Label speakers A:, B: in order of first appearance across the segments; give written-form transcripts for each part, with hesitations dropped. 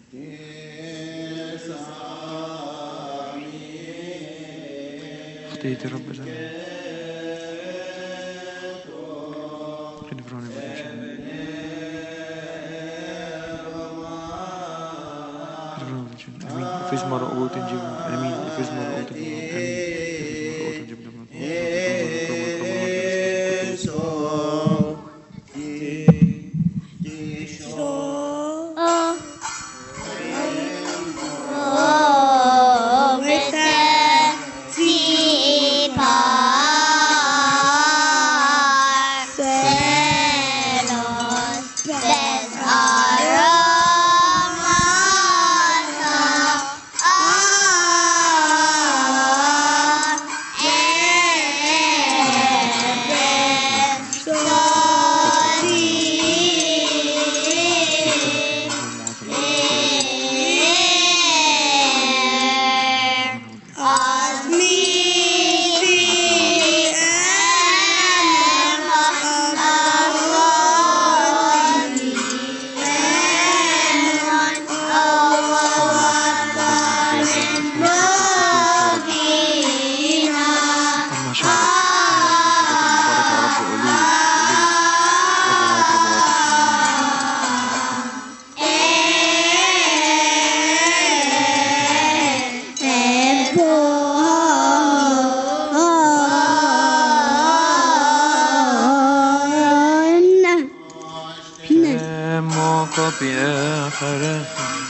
A: خطية الرب زمان خلي فروني امين افز مرقوت نجيب امين افز مرقوت امين افز مرقوت نجيب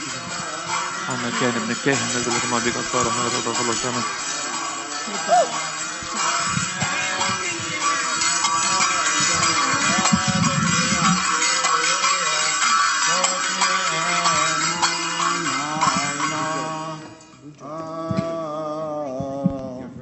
A: كان ابن الكاهن نزل ما بيك أسفاره هذا خلصنا